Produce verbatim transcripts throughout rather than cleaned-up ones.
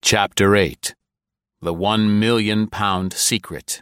Chapter eight. The One Million Pound Secret.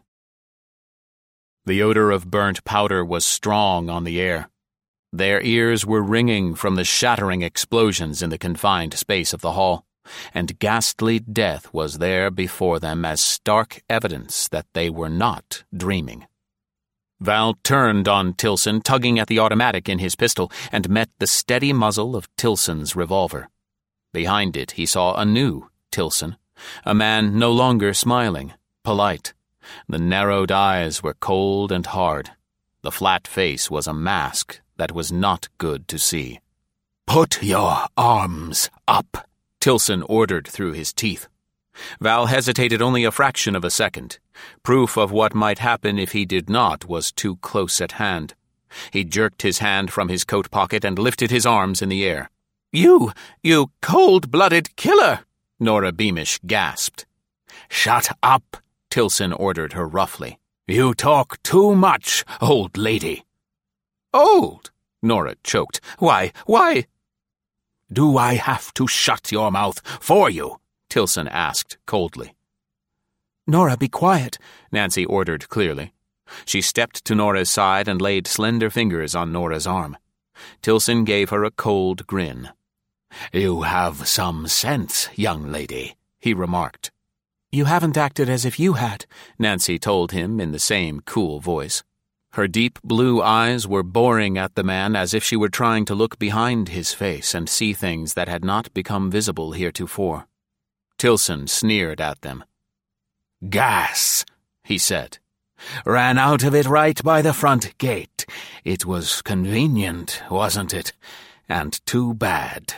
The odor of burnt powder was strong on the air. Their ears were ringing from the shattering explosions in the confined space of the hall, and ghastly death was there before them as stark evidence that they were not dreaming. Val turned on Tilson, tugging at the automatic in his pistol, and met the steady muzzle of Tilson's revolver. Behind it he saw a new Tilson, a man no longer smiling, polite. The narrowed eyes were cold and hard. The flat face was a mask that was not good to see. "Put your arms up," Tilson ordered through his teeth. Val hesitated only a fraction of a second. Proof of what might happen if he did not was too close at hand. He jerked his hand from his coat pocket and lifted his arms in the air. "You, you cold-blooded killer!" Nora Beamish gasped. "Shut up," Tilson ordered her roughly. "You talk too much, old lady." "Old?" Nora choked. "Why, why?" "Do I have to shut your mouth for you?" Tilson asked coldly. "Nora, be quiet," Nancy ordered clearly. She stepped to Nora's side and laid slender fingers on Nora's arm. Tilson gave her a cold grin. "You have some sense, young lady," he remarked. "You haven't acted as if you had," Nancy told him in the same cool voice. Her deep blue eyes were boring at the man as if she were trying to look behind his face and see things that had not become visible heretofore. Tilson sneered at them. "Gas," he said. "Ran out of it right by the front gate. It was convenient, wasn't it? And too bad."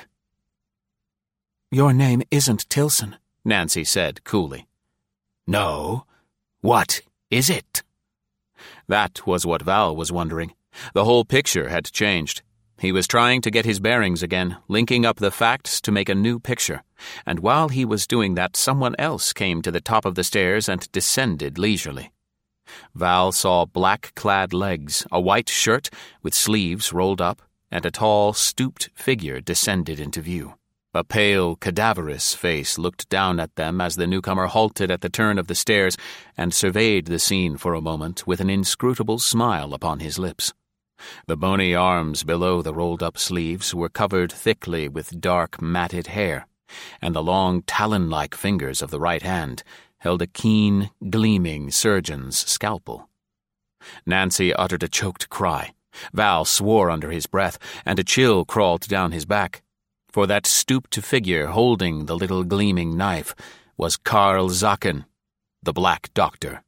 "Your name isn't Tilson," Nancy said coolly. "No? What is it?" That was what Val was wondering. The whole picture had changed. He was trying to get his bearings again, linking up the facts to make a new picture. And while he was doing that, someone else came to the top of the stairs and descended leisurely. Val saw black-clad legs, a white shirt with sleeves rolled up, and a tall, stooped figure descended into view. A pale, cadaverous face looked down at them as the newcomer halted at the turn of the stairs and surveyed the scene for a moment with an inscrutable smile upon his lips. The bony arms below the rolled-up sleeves were covered thickly with dark, matted hair, and the long, talon-like fingers of the right hand held a keen, gleaming surgeon's scalpel. Nancy uttered a choked cry. Val swore under his breath, and a chill crawled down his back. For that stooped figure holding the little gleaming knife was Karl Zachen, the Black Doctor.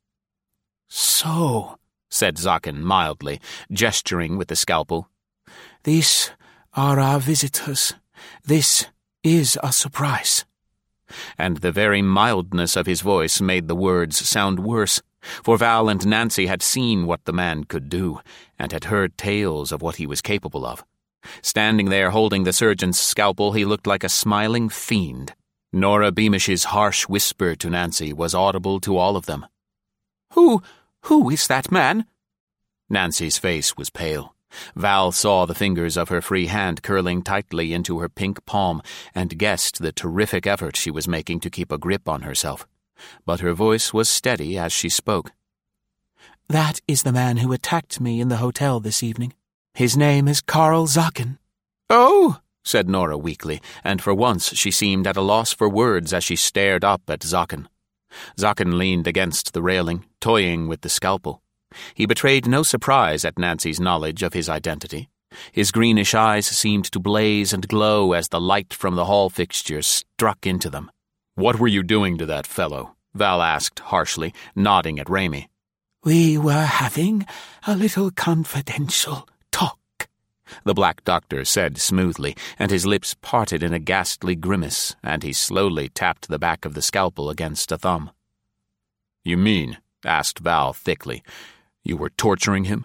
"So," said Zachen mildly, gesturing with the scalpel, "these are our visitors. This is a surprise." And the very mildness of his voice made the words sound worse, for Val and Nancy had seen what the man could do, and had heard tales of what he was capable of. Standing there holding the surgeon's scalpel, he looked like a smiling fiend. Nora Beamish's harsh whisper to Nancy was audible to all of them. Who, who is that man?" Nancy's face was pale. Val saw the fingers of her free hand curling tightly into her pink palm and guessed the terrific effort she was making to keep a grip on herself. But her voice was steady as she spoke. "That is the man who attacked me in the hotel this evening. His name is Karl Zachen." "Oh," said Nora weakly, and for once she seemed at a loss for words as she stared up at Zachen. Zachen leaned against the railing, toying with the scalpel. He betrayed no surprise at Nancy's knowledge of his identity. His greenish eyes seemed to blaze and glow as the light from the hall fixtures struck into them. "What were you doing to that fellow?" Val asked harshly, nodding at Raimi. "We were having a little confidential talk," the Black Doctor said smoothly, and his lips parted in a ghastly grimace, and he slowly tapped the back of the scalpel against a thumb. "You mean," asked Val thickly, "you were torturing him?"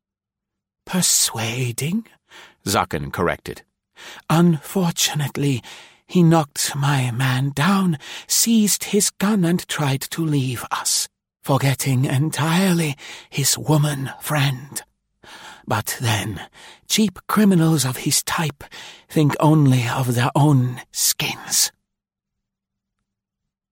"Persuading," Zachen corrected. "Unfortunately, he knocked my man down, seized his gun and tried to leave us, forgetting entirely his woman friend. But then, cheap criminals of his type think only of their own skins."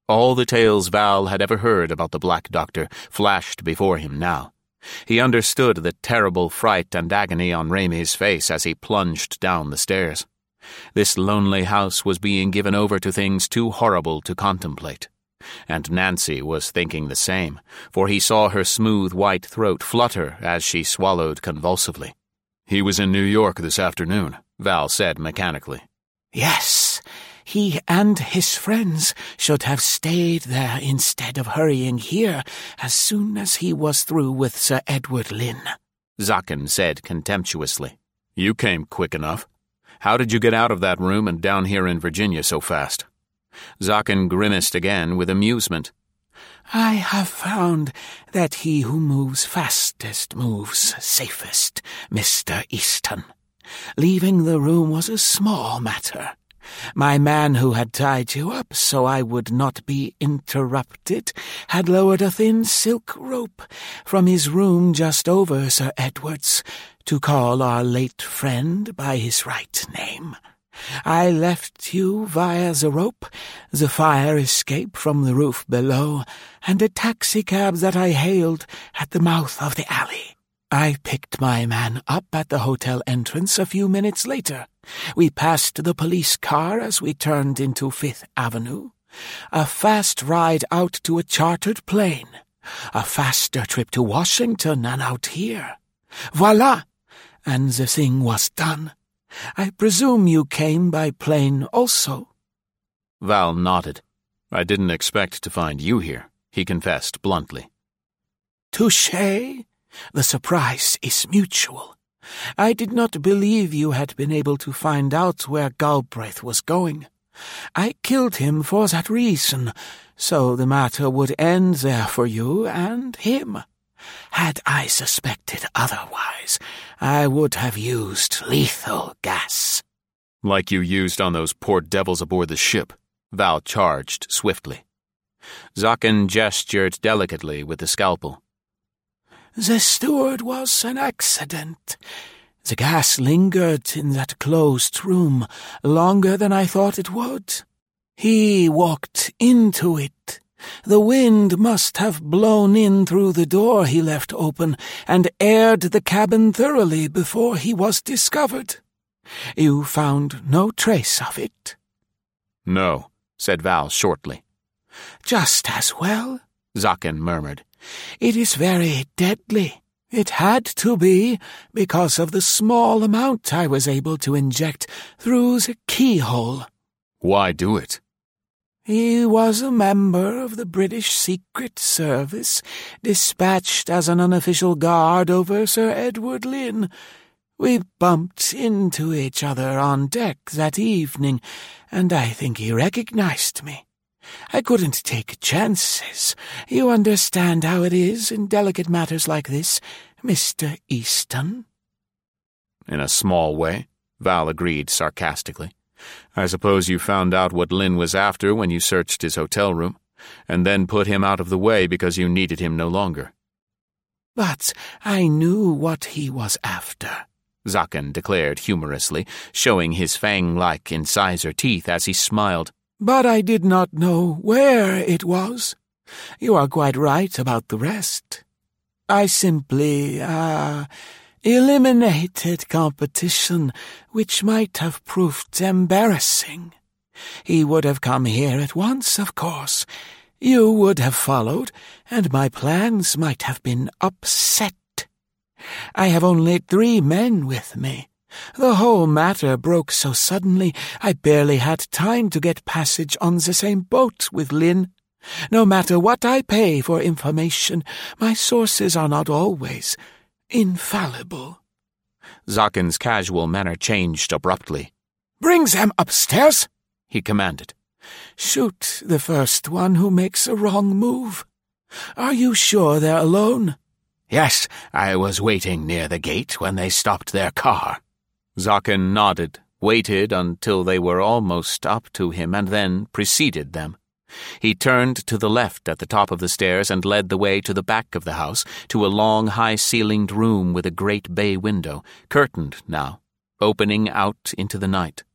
All the tales Val had ever heard about the Black Doctor flashed before him now. He understood the terrible fright and agony on Ramey's face as he plunged down the stairs. This lonely house was being given over to things too horrible to contemplate. And Nancy was thinking the same, for he saw her smooth white throat flutter as she swallowed convulsively. "He was in New York this afternoon," Val said mechanically. "Yes, he and his friends should have stayed there instead of hurrying here as soon as he was through with Sir Edward Lynn," Zaken said contemptuously. "You came quick enough. How did you get out of that room and down here in Virginia so fast?" Zaken grimaced again with amusement. "I have found that he who moves fastest moves safest, Mister Easton. Leaving the room was a small matter. My man who had tied you up so I would not be interrupted had lowered a thin silk rope from his room just over Sir Edward's to call our late friend by his right name. I left you via the rope, the fire escape from the roof below, and a taxicab that I hailed at the mouth of the alley. I picked my man up at the hotel entrance a few minutes later. We passed the police car as we turned into Fifth Avenue. A fast ride out to a chartered plane. A faster trip to Washington and out here. Voila! And the thing was done. I presume you came by plane also?" Val nodded. "I didn't expect to find you here," he confessed bluntly. "Touché. The surprise is mutual. I did not believe you had been able to find out where Galbraith was going. I killed him for that reason, so the matter would end there for you and him. Had I suspected otherwise, I would have used lethal gas." "Like you used on those poor devils aboard the ship," Val charged swiftly. Zaken gestured delicately with the scalpel. "The steward was an accident. The gas lingered in that closed room longer than I thought it would. He walked into it. The wind must have blown in through the door he left open and aired the cabin thoroughly before he was discovered. You found no trace of it?" "No," said Val shortly. "Just as well," Zaken murmured. "It is very deadly. It had to be because of the small amount I was able to inject through the keyhole." "Why do it?" "He was a member of the British Secret Service, dispatched as an unofficial guard over Sir Edward Lynn. We bumped into each other on deck that evening, and I think he recognized me. I couldn't take chances. You understand how it is in delicate matters like this, Mister Easton?" "In a small way," Val agreed sarcastically. "I suppose you found out what Lynn was after when you searched his hotel room, and then put him out of the way because you needed him no longer." "But I knew what he was after," Zaken declared humorously, showing his fang-like incisor teeth as he smiled. "But I did not know where it was. You are quite right about the rest. I simply, ah... Uh, eliminated competition, which might have proved embarrassing. He would have come here at once, of course. You would have followed, and my plans might have been upset. I have only three men with me. The whole matter broke so suddenly I barely had time to get passage on the same boat with Lynn. No matter what I pay for information, my sources are not always infallible." Zaken's casual manner changed abruptly. "Bring them upstairs," he commanded. "Shoot the first one who makes a wrong move. Are you sure they're alone?" "Yes, I was waiting near the gate when they stopped their car." Zaken nodded, waited until they were almost up to him, and then preceded them. He turned to the left at the top of the stairs and led the way to the back of the house, to a long, high-ceilinged room with a great bay window, curtained now, opening out into the night.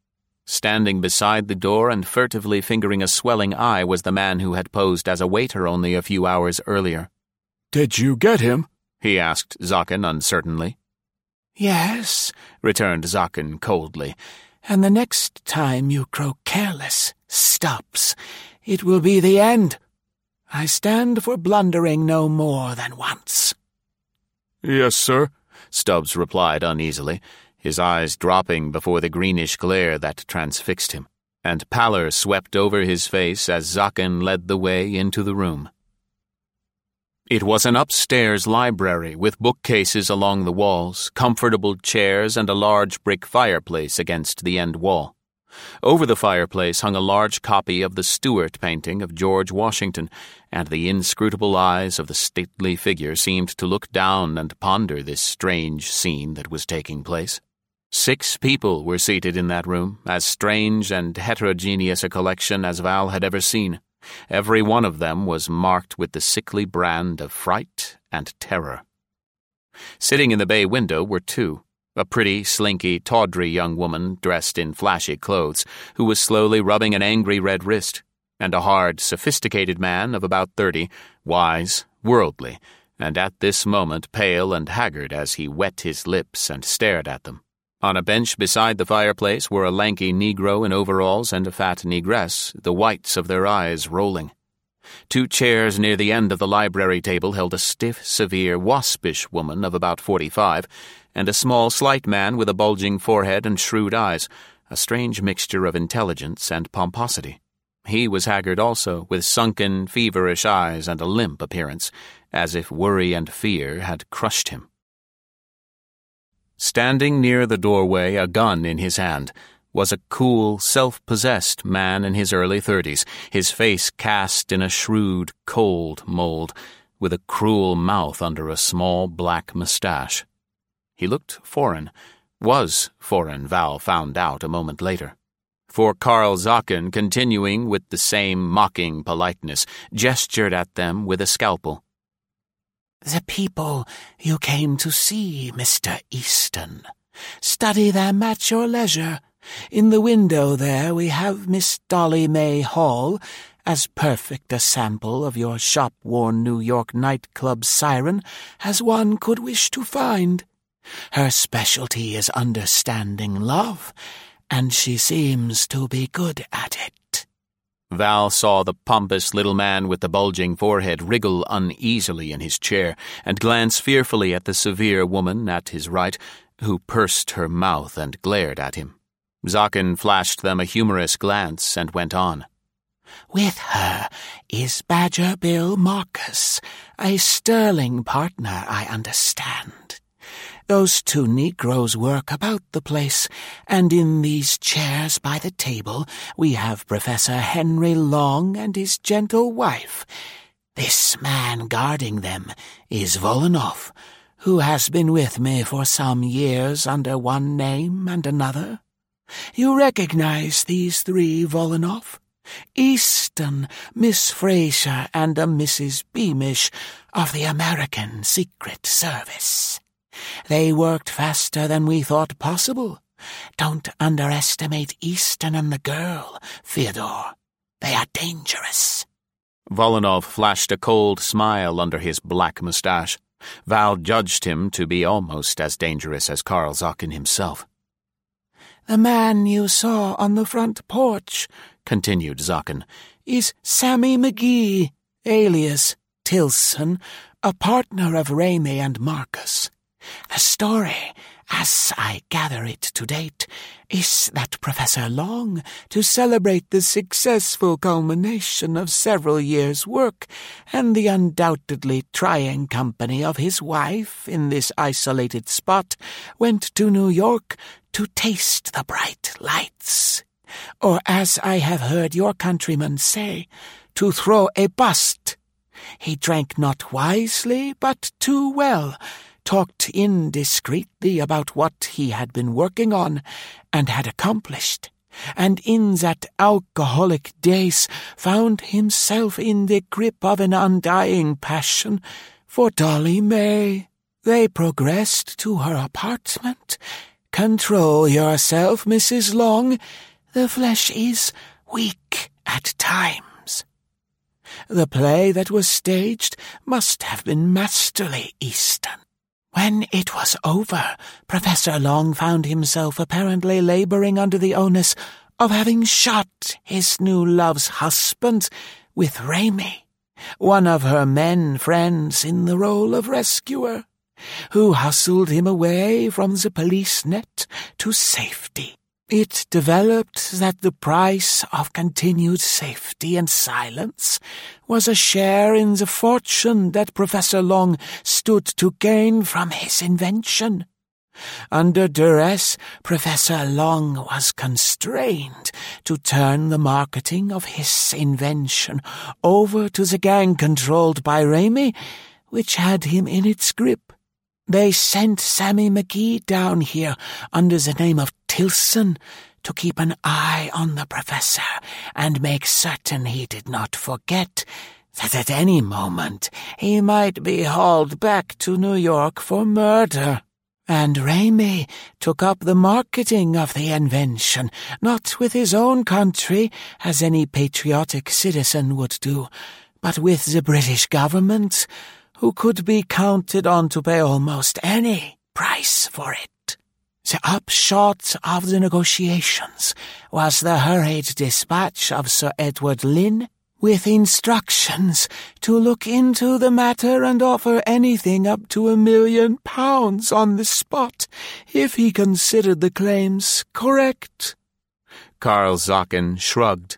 Standing beside the door and furtively fingering a swelling eye was the man who had posed as a waiter only a few hours earlier. "Did you get him?" he asked Zaken uncertainly. "Yes," returned Zaken coldly, "and the next time you grow careless, Stubbs, it will be the end. I stand for blundering no more than once." "Yes, sir," Stubbs replied uneasily, his eyes dropping before the greenish glare that transfixed him, and pallor swept over his face as Zaken led the way into the room. It was an upstairs library with bookcases along the walls, comfortable chairs, and a large brick fireplace against the end wall. Over the fireplace hung a large copy of the Stuart painting of George Washington, and the inscrutable eyes of the stately figure seemed to look down and ponder this strange scene that was taking place. Six people were seated in that room, as strange and heterogeneous a collection as Val had ever seen. Every one of them was marked with the sickly brand of fright and terror. Sitting in the bay window were two, a pretty, slinky, tawdry young woman dressed in flashy clothes, who was slowly rubbing an angry red wrist, and a hard, sophisticated man of about thirty, wise, worldly, and at this moment pale and haggard as he wet his lips and stared at them. On a bench beside the fireplace were a lanky Negro in overalls and a fat negress, the whites of their eyes rolling. Two chairs near the end of the library table held a stiff, severe, waspish woman of about forty-five, and a small, slight man with a bulging forehead and shrewd eyes, a strange mixture of intelligence and pomposity. He was haggard also, with sunken, feverish eyes and a limp appearance, as if worry and fear had crushed him. Standing near the doorway, a gun in his hand, was a cool, self-possessed man in his early thirties, his face cast in a shrewd, cold mold, with a cruel mouth under a small black mustache. He looked foreign, was foreign, Val found out a moment later. For Carl Zaken, continuing with the same mocking politeness, gestured at them with a scalpel. "The people you came to see, Mister Easton. Study them at your leisure. In the window there we have Miss Dolly May Hall, as perfect a sample of your shop-worn New York nightclub siren as one could wish to find. Her specialty is understanding love, and she seems to be good at it." Val saw the pompous little man with the bulging forehead wriggle uneasily in his chair and glance fearfully at the severe woman at his right, who pursed her mouth and glared at him. Zaken flashed them a humorous glance and went on. "With her is Badger Bill Marcus, a sterling partner, I understand. Those two Negroes work about the place, and in these chairs by the table we have Professor Henry Long and his gentle wife. This man guarding them is Volanoff, who has been with me for some years under one name and another. You recognize these three, Volanoff? Easton, Miss Fraser, and a Missus Beamish of the American Secret Service. They worked faster than we thought possible. Don't underestimate Easton and the girl, Fyodor. They are dangerous." Volanoff flashed a cold smile under his black mustache. Val judged him to be almost as dangerous as Carl Zaken himself. "The man you saw on the front porch," continued Zaken, "is Sammy McGee, alias Tilson, a partner of Ramey and Marcus. The story, as I gather it to date, is that Professor Long, to celebrate the successful culmination of several years' work and the undoubtedly trying company of his wife in this isolated spot, went to New York to taste the bright lights. Or, as I have heard your countrymen say, to throw a bust. He drank not wisely, but too well, talked indiscreetly about what he had been working on and had accomplished, and in that alcoholic daze found himself in the grip of an undying passion for Dolly May. They progressed to her apartment. Control yourself, Missus Long. the flesh is weak at times. The play that was staged must have been masterly, Easton. When it was over, Professor Long found himself apparently laboring under the onus of having shot his new love's husband with Raimi, one of her men friends in the role of rescuer, who hustled him away from the police net to safety. It developed that the price of continued safety and silence was a share in the fortune that Professor Long stood to gain from his invention. Under duress, Professor Long was constrained to turn the marketing of his invention over to the gang controlled by Raimi, which had him in its grip. They sent Sammy McGee down here under the name of Tilson to keep an eye on the professor and make certain he did not forget that at any moment he might be hauled back to New York for murder. And Raimi took up the marketing of the invention, not with his own country, as any patriotic citizen would do, but with the British government, who could be counted on to pay almost any price for it. The upshot of the negotiations was the hurried dispatch of Sir Edward Lynn with instructions to look into the matter and offer anything up to a million pounds on the spot if he considered the claims correct. Carl Zachen shrugged.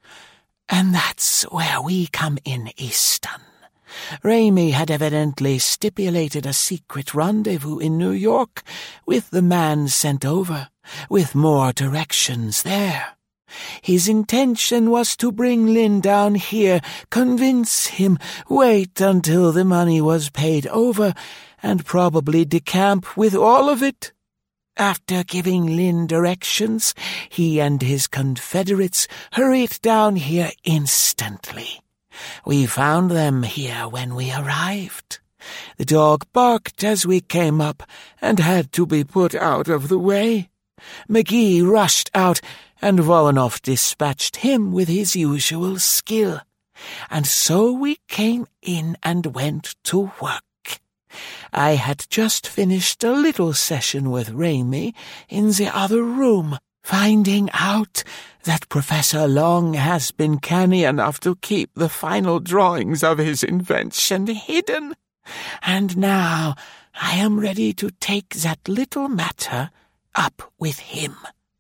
And that's where we come in, Easton. Raimi had evidently stipulated a secret rendezvous in New York with the man sent over, with more directions there. His intention was to bring Lynn down here, convince him, wait until the money was paid over, and probably decamp with all of it. After giving Lynn directions, he and his confederates hurried down here instantly. We found them here when we arrived. The dog barked as we came up and had to be put out of the way. McGee rushed out, and Voronov dispatched him with his usual skill. And so we came in and went to work. I had just finished a little session with Raimi in the other room, finding out that Professor Long has been canny enough to keep the final drawings of his invention hidden. And now I am ready to take that little matter up with him.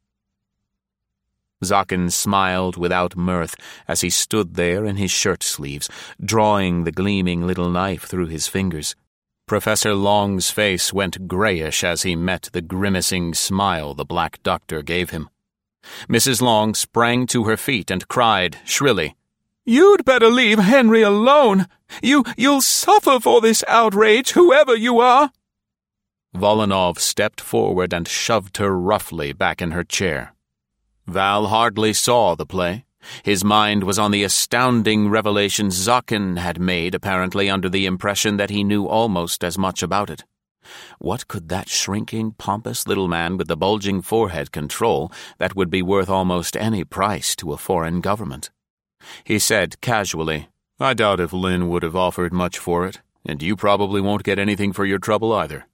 Zachen smiled without mirth as he stood there in his shirt-sleeves, drawing the gleaming little knife through his fingers. Professor Long's face went grayish as he met the grimacing smile the Black Doctor gave him. Missus Long sprang to her feet and cried shrilly, "You'd better leave Henry alone! You, you'll suffer for this outrage, whoever you are!" Voronov stepped forward and shoved her roughly back in her chair. Val hardly saw the play. His mind was on the astounding revelations Zachen had made, apparently under the impression that he knew almost as much about it. What could that shrinking, pompous little man with the bulging forehead control that would be worth almost any price to a foreign government? He said casually, "I doubt if Lynn would have offered much for it, and you probably won't get anything for your trouble either."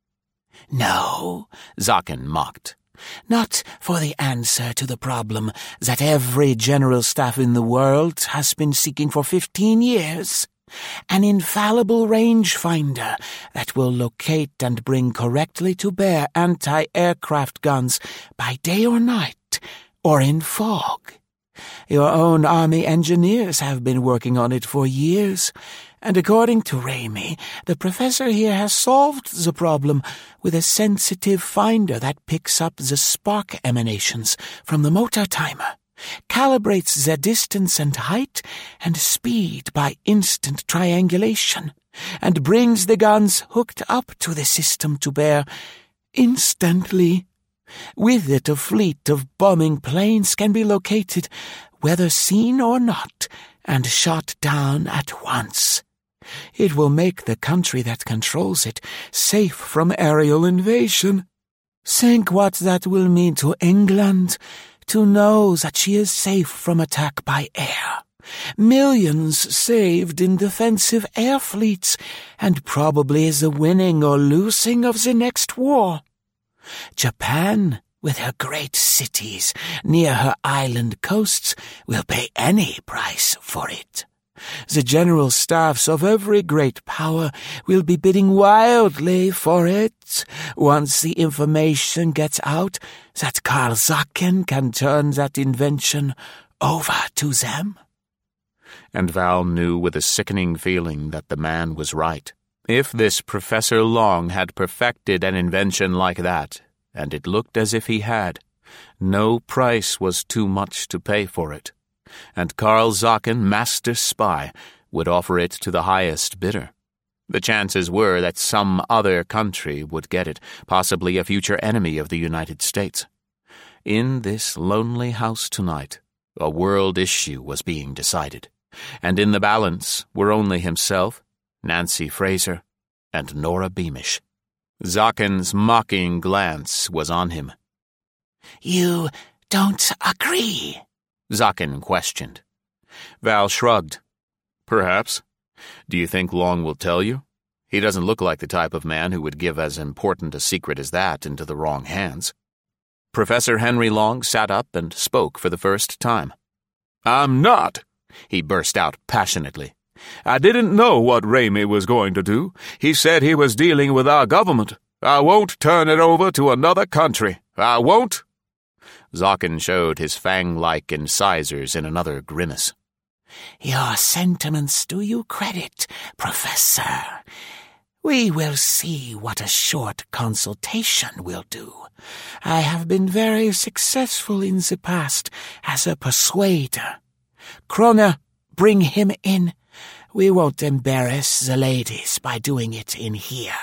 "No," Zachen mocked. "Not for the answer to the problem that every general staff in the world has been seeking for fifteen years. An infallible rangefinder that will locate and bring correctly to bear anti-aircraft guns by day or night, or in fog. Your own army engineers have been working on it for years, and according to Raimi, the professor here has solved the problem with a sensitive finder that picks up the spark emanations from the motor timer, calibrates their distance and height and speed by instant triangulation, and brings the guns hooked up to the system to bear instantly. With it, a fleet of bombing planes can be located, whether seen or not, and shot down at once. It will make the country that controls it safe from aerial invasion. Think what that will mean to England, to know that she is safe from attack by air. Millions saved in defensive air fleets, and probably the winning or losing of the next war. Japan, with her great cities near her island coasts, will pay any price for it. The general staffs of every great power will be bidding wildly for it once the information gets out that Karl Zaken can turn that invention over to them. And Val knew with a sickening feeling that the man was right. If this Professor Long had perfected an invention like that, and it looked as if he had, no price was too much to pay for it. And Karl Zaken, master spy, would offer it to the highest bidder. The chances were that some other country would get it, possibly a future enemy of the United States. In this lonely house tonight, a world issue was being decided, and in the balance were only himself, Nancy Fraser, and Nora Beamish. Zaken's mocking glance was on him. "You don't agree?" Zaken questioned. Val shrugged. "Perhaps. Do you think Long will tell you? He doesn't look like the type of man who would give as important a secret as that into the wrong hands." Professor Henry Long sat up and spoke for the first time. "I'm not," he burst out passionately. "I didn't know what Ramey was going to do. He said he was dealing with our government. I won't turn it over to another country. I won't." Zaken showed his fang-like incisors in another grimace. "Your sentiments do you credit, Professor. We will see what a short consultation will do. I have been very successful in the past as a persuader. Kroner, bring him in. We won't embarrass the ladies by doing it in here."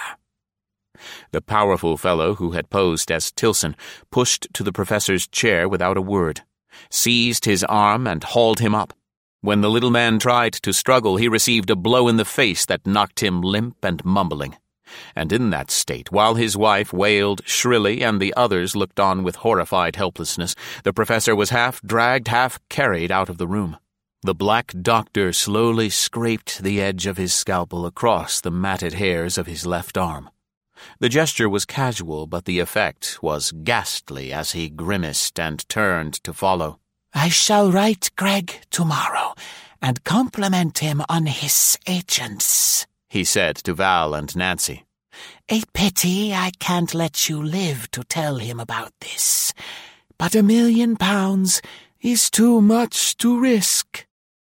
The powerful fellow who had posed as Tilson pushed to the professor's chair without a word, seized his arm and hauled him up. When the little man tried to struggle, he received a blow in the face that knocked him limp and mumbling. And in that state, while his wife wailed shrilly and the others looked on with horrified helplessness, the professor was half dragged, half carried out of the room. The black doctor slowly scraped the edge of his scalpel across the matted hairs of his left arm. The gesture was casual, but the effect was ghastly as he grimaced and turned to follow. "I shall write Greg tomorrow and compliment him on his agents," he said to Val and Nancy. "A pity I can't let you live to tell him about this, but a million pounds is too much to risk."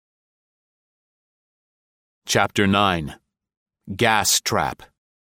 Chapter nine. Gas Trap.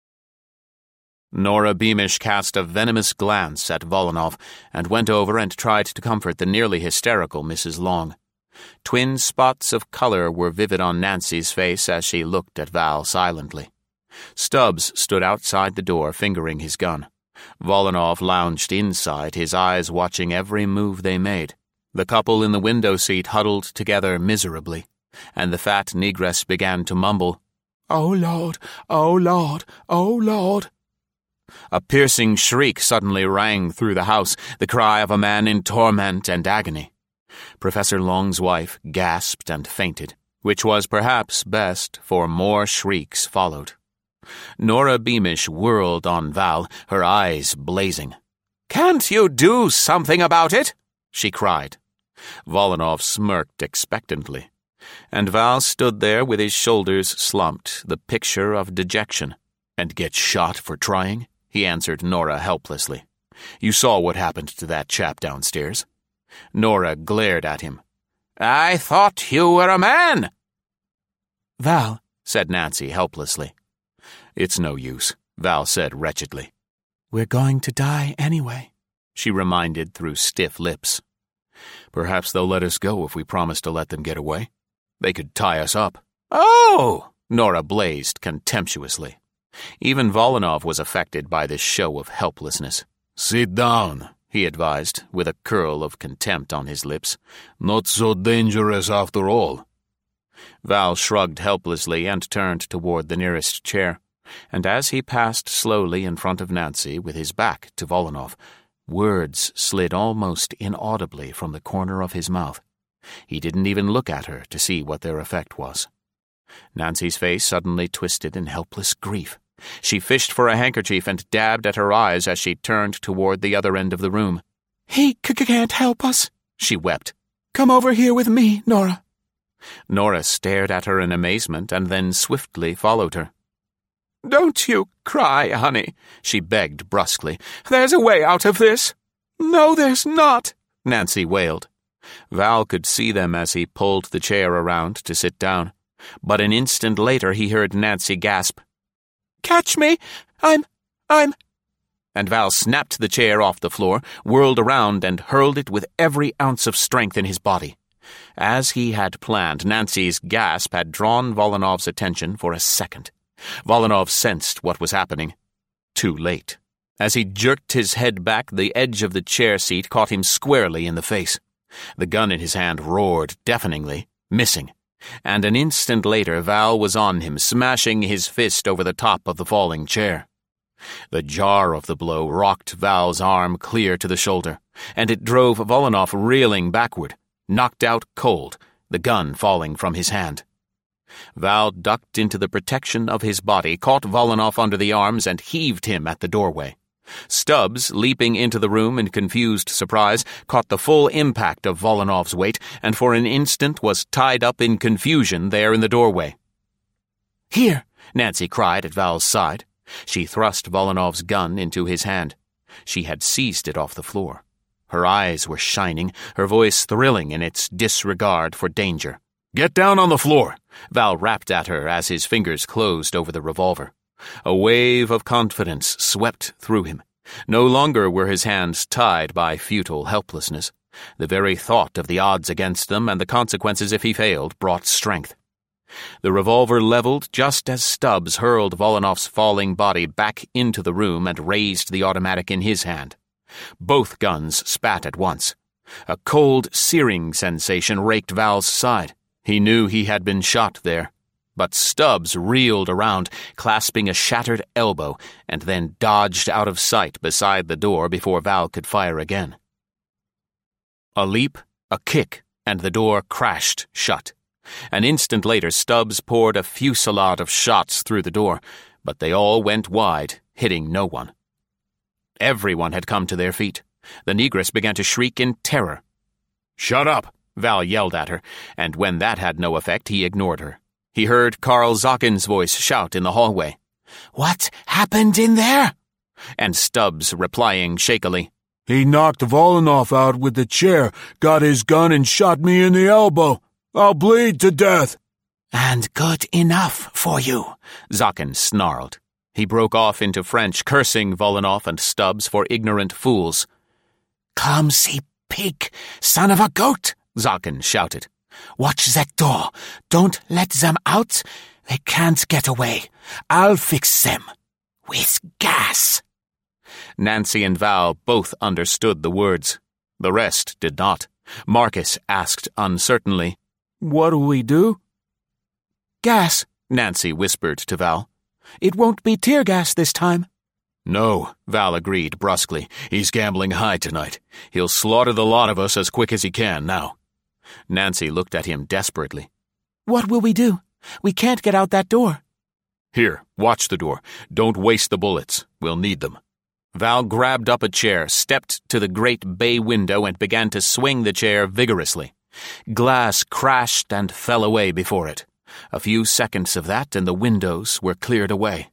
Nora Beamish cast a venomous glance at Volanov and went over and tried to comfort the nearly hysterical Missus Long. Twin spots of color were vivid on Nancy's face as she looked at Val silently. Stubbs stood outside the door, fingering his gun. Volanov lounged inside, his eyes watching every move they made. The couple in the window seat huddled together miserably, and the fat negress began to mumble, "Oh, Lord, oh, Lord, oh, Lord." A piercing shriek suddenly rang through the house, the cry of a man in torment and agony. Professor Long's wife gasped and fainted, which was perhaps best, for more shrieks followed. Nora Beamish whirled on Val, her eyes blazing. "Can't you do something about it?" she cried. Volanov smirked expectantly, and Val stood there with his shoulders slumped, the picture of dejection. "And get shot for trying?" he answered Nora helplessly. "You saw what happened to that chap downstairs." Nora glared at him. "I thought you were a man." "Val," said Nancy helplessly. "It's no use," Val said wretchedly. "We're going to die anyway," she reminded through stiff lips. "Perhaps they'll let us go if we promise to let them get away. They could tie us up." "Oh!" Nora blazed contemptuously. Even Volanov was affected by this show of helplessness. "Sit down," he advised, with a curl of contempt on his lips. "Not so dangerous after all." Val shrugged helplessly and turned toward the nearest chair, and as he passed slowly in front of Nancy with his back to Volanov, Words slid almost inaudibly from the corner of his mouth. He didn't even look at her to see what their effect was. Nancy's face suddenly twisted in helpless grief. She fished for a handkerchief and dabbed at her eyes as she turned toward the other end of the room. "He c- can't help us," she wept. "Come over here with me, Nora." Nora stared at her in amazement and then swiftly followed her. "Don't you cry, honey," she begged brusquely. "There's a way out of this." "No, there's not," Nancy wailed. Val could see them as he pulled the chair around to sit down, but an instant later he heard Nancy gasp, "Catch me! I'm... I'm..." And Val snapped the chair off the floor, whirled around, and hurled it with every ounce of strength in his body. As he had planned, Nancy's gasp had drawn Volanov's attention for a second. Volanov sensed what was happening. Too late. As he jerked his head back, the edge of the chair seat caught him squarely in the face. The gun in his hand roared deafeningly, missing. And an instant later Val was on him, smashing his fist over the top of the falling chair. The jar of the blow rocked Val's arm clear to the shoulder, and it drove Volanov reeling backward, knocked out cold, the gun falling from his hand. Val ducked into the protection of his body, caught Volanov under the arms, and heaved him at the doorway. Stubbs, leaping into the room in confused surprise, caught the full impact of Volanov's weight, and for an instant was tied up in confusion there in the doorway. "Here!" Nancy cried at Val's side. She thrust Volanov's gun into his hand. She had seized it off the floor. Her eyes were shining, her voice thrilling in its disregard for danger. "Get down on the floor!" Val rapped at her as his fingers closed over the revolver. A wave of confidence swept through him. No longer were his hands tied by futile helplessness. The very thought of the odds against them and the consequences if he failed brought strength. The revolver leveled just as Stubbs hurled Volanov's falling body back into the room and raised the automatic in his hand. Both guns spat at once. A cold, searing sensation raked Val's side. He knew he had been shot there. But Stubbs reeled around, clasping a shattered elbow, and then dodged out of sight beside the door before Val could fire again. A leap, a kick, and the door crashed shut. An instant later, Stubbs poured a fusillade of shots through the door, but they all went wide, hitting no one. Everyone had come to their feet. The negress began to shriek in terror. "Shut up!" Val yelled at her, and when that had no effect, he ignored her. He heard Carl Zocken's voice shout in the hallway, "What happened in there?" And Stubbs replying shakily, "He knocked Volanov out with the chair, got his gun and shot me in the elbow. I'll bleed to death." "And good enough for you," Zocken snarled. He broke off into French, cursing Volanov and Stubbs for ignorant fools. "Clumsy pig, son of a goat," Zocken shouted. "Watch that door. Don't let them out. They can't get away. I'll fix them. With gas." Nancy and Val both understood the words. The rest did not. Marcus asked uncertainly, "What'll we do?" "Gas," Nancy whispered to Val. "It won't be tear gas this time." "No," Val agreed brusquely. "He's gambling high tonight. He'll slaughter the lot of us as quick as he can now." Nancy looked at him desperately. "What will we do? We can't get out that door." "Here, watch the door. Don't waste the bullets. We'll need them." Val grabbed up a chair, stepped to the great bay window, and began to swing the chair vigorously. Glass crashed and fell away before it. A few seconds of that, and the windows were cleared away.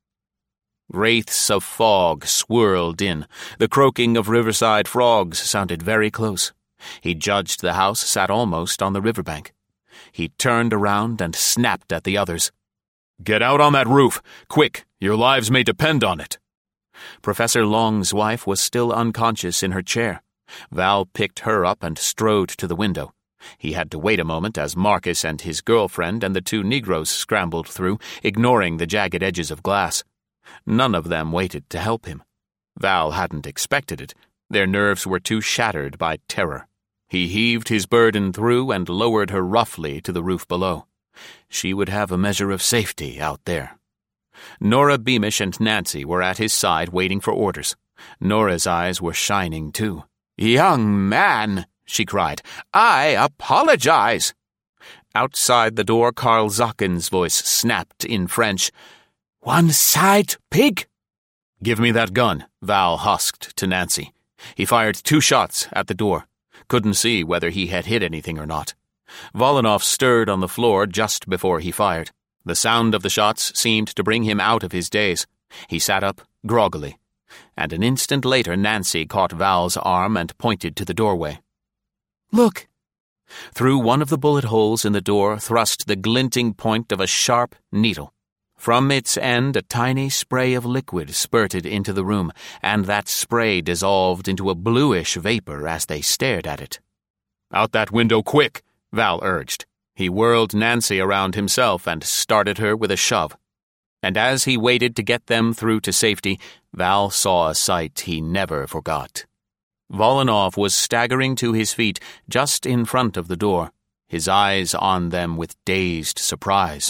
Wraiths of fog swirled in. The croaking of riverside frogs sounded very close. He judged the house sat almost on the riverbank. He turned around and snapped at the others. "Get out on that roof! Quick! Your lives may depend on it!" Professor Long's wife was still unconscious in her chair. Val picked her up and strode to the window. He had to wait a moment as Marcus and his girlfriend and the two Negroes scrambled through, ignoring the jagged edges of glass. None of them waited to help him. Val hadn't expected it. Their nerves were too shattered by terror. He heaved his burden through and lowered her roughly to the roof below. She would have a measure of safety out there. Nora Beamish and Nancy were at his side waiting for orders. Nora's eyes were shining too. "Young man," she cried, "I apologize." Outside the door, Karl Zocken's voice snapped in French. "One side, pig!" "Give me that gun," Val husked to Nancy. He fired two shots at the door. Couldn't see whether he had hit anything or not. Volanov stirred on the floor just before he fired. The sound of the shots seemed to bring him out of his daze. He sat up, groggily. And an instant later Nancy caught Val's arm and pointed to the doorway. "Look!" Through one of the bullet holes in the door thrust the glinting point of a sharp needle. From its end a tiny spray of liquid spurted into the room, and that spray dissolved into a bluish vapor as they stared at it. "Out that window, quick!" Val urged. He whirled Nancy around himself and started her with a shove. And as he waited to get them through to safety, Val saw a sight he never forgot. Volanov was staggering to his feet just in front of the door, his eyes on them with dazed surprise.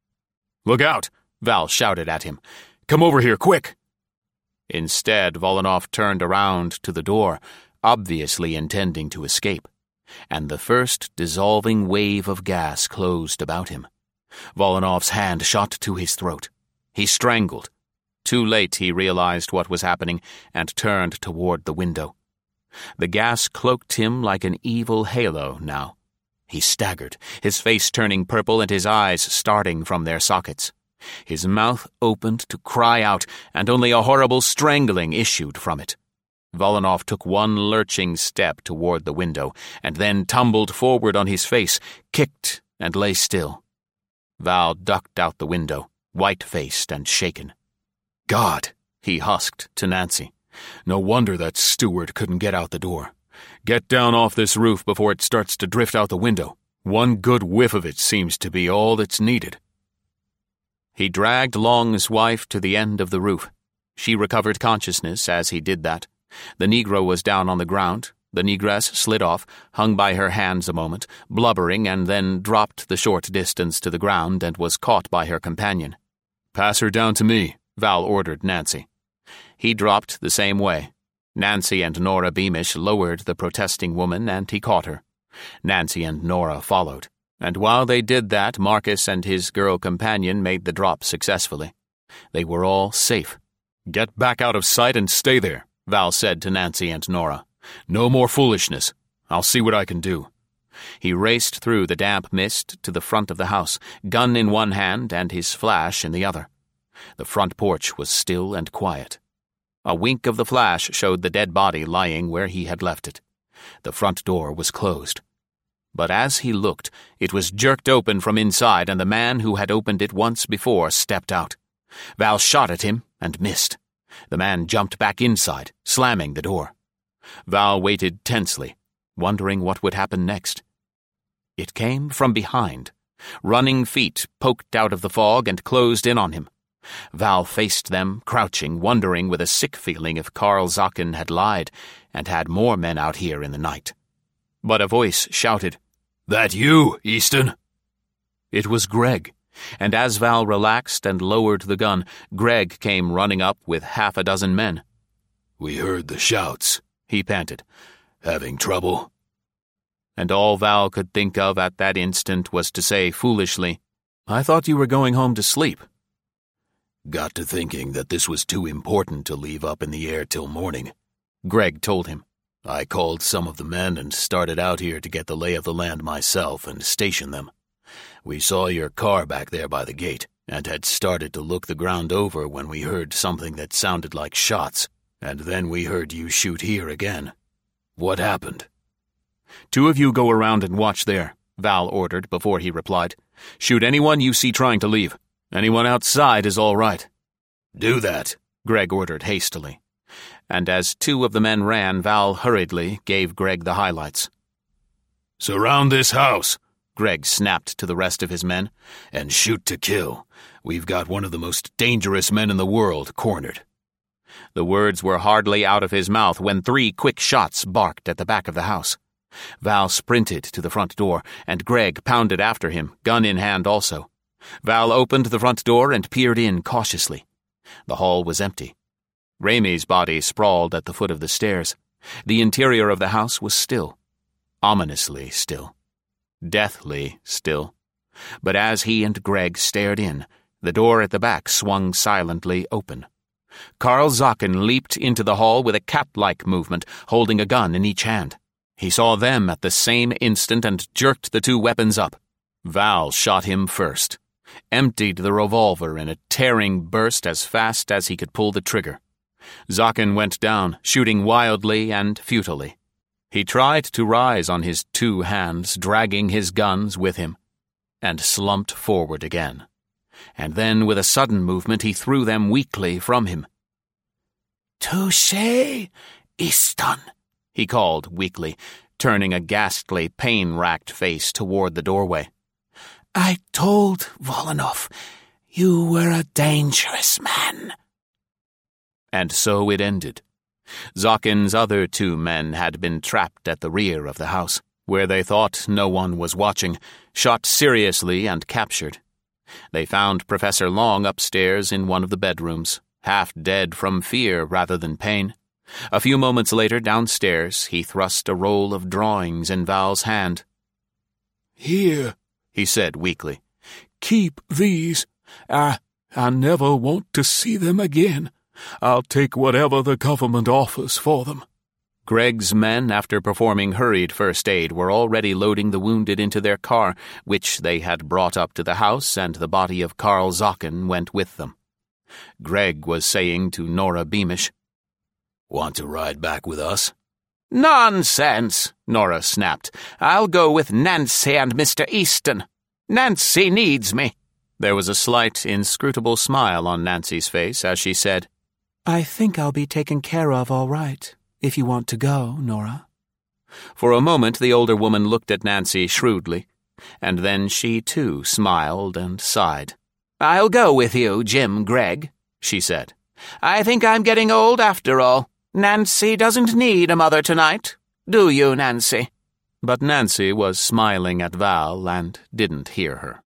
"Look out!" Val shouted at him. "Come over here, quick!" Instead, Volanov turned around to the door, obviously intending to escape, and the first dissolving wave of gas closed about him. Volanov's hand shot to his throat. He strangled. Too late he realized what was happening and turned toward the window. The gas cloaked him like an evil halo now. He staggered, his face turning purple and his eyes starting from their sockets. His mouth opened to cry out, and only a horrible strangling issued from it. Volanov took one lurching step toward the window, and then tumbled forward on his face, kicked, and lay still. Val ducked out the window, white-faced and shaken. "God," he husked to Nancy. "No wonder that steward couldn't get out the door. Get down off this roof before it starts to drift out the window. One good whiff of it seems to be all that's needed." He dragged Long's wife to the end of the roof. She recovered consciousness as he did that. The Negro was down on the ground. The negress slid off, hung by her hands a moment, blubbering, and then dropped the short distance to the ground and was caught by her companion. "Pass her down to me," Val ordered Nancy. He dropped the same way. Nancy and Nora Beamish lowered the protesting woman, and he caught her. Nancy and Nora followed, and while they did that, Marcus and his girl companion made the drop successfully. They were all safe. "Get back out of sight and stay there," Val said to Nancy and Nora. "No more foolishness. I'll see what I can do." He raced through the damp mist to the front of the house, gun in one hand and his flash in the other. The front porch was still and quiet. A wink of the flash showed the dead body lying where he had left it. The front door was closed. But as he looked, it was jerked open from inside, and the man who had opened it once before stepped out. Val shot at him and missed. The man jumped back inside, slamming the door. Val waited tensely, wondering what would happen next. It came from behind. Running feet poked out of the fog and closed in on him. Val faced them, crouching, wondering with a sick feeling if Karl Zocken had lied and had more men out here in the night. But a voice shouted, "That you, Easton?" It was Greg, and as Val relaxed and lowered the gun, Greg came running up with half a dozen men. "We heard the shouts," he panted. "Having trouble?" And all Val could think of at that instant was to say foolishly, "I thought you were going home to sleep." "Got to thinking that this was too important to leave up in the air till morning," Greg told him. "I called some of the men and started out here to get the lay of the land myself and station them. We saw your car back there by the gate and had started to look the ground over when we heard something that sounded like shots, and then we heard you shoot here again. What happened?" "Two of you go around and watch there," Val ordered before he replied. "Shoot anyone you see trying to leave. Anyone outside is all right." "Do that," Greg ordered hastily. And as two of the men ran, Val hurriedly gave Greg the highlights. "Surround this house," Greg snapped to the rest of his men, "and shoot to kill. We've got one of the most dangerous men in the world cornered." The words were hardly out of his mouth when three quick shots barked at the back of the house. Val sprinted to the front door, and Greg pounded after him, gun in hand also. Val opened the front door and peered in cautiously. The hall was empty. Ramey's body sprawled at the foot of the stairs. The interior of the house was still. Ominously still. Deathly still. But as he and Greg stared in, the door at the back swung silently open. Carl Zocken leaped into the hall with a cat-like movement, holding a gun in each hand. He saw them at the same instant and jerked the two weapons up. Val shot him first, emptied the revolver in a tearing burst as fast as he could pull the trigger. Zocken went down, shooting wildly and futilely. He tried to rise on his two hands, dragging his guns with him, and slumped forward again. And then, with a sudden movement, he threw them weakly from him. "Touché, Easton," he called weakly, turning a ghastly, pain-racked face toward the doorway. "I told Volanov you were a dangerous man." And so it ended. Zocken's other two men had been trapped at the rear of the house, where they thought no one was watching, shot seriously and captured. They found Professor Long upstairs in one of the bedrooms, half dead from fear rather than pain. A few moments later, downstairs, he thrust a roll of drawings in Val's hand. "Here," he said weakly. "Keep these. I, I never want to see them again. I'll take whatever the government offers for them." Greg's men, after performing hurried first aid, were already loading the wounded into their car, which they had brought up to the house, and the body of Carl Zocken went with them. Greg was saying to Nora Beamish, "Want to ride back with us?" "Nonsense," Nora snapped. "I'll go with Nancy and Mister Easton. Nancy needs me." There was a slight, inscrutable smile on Nancy's face as she said, "I think I'll be taken care of all right, if you want to go, Nora." For a moment the older woman looked at Nancy shrewdly, and then she too smiled and sighed. "I'll go with you, Jim Gregg," she said. "I think I'm getting old after all. Nancy doesn't need a mother tonight. Do you, Nancy?" But Nancy was smiling at Val and didn't hear her.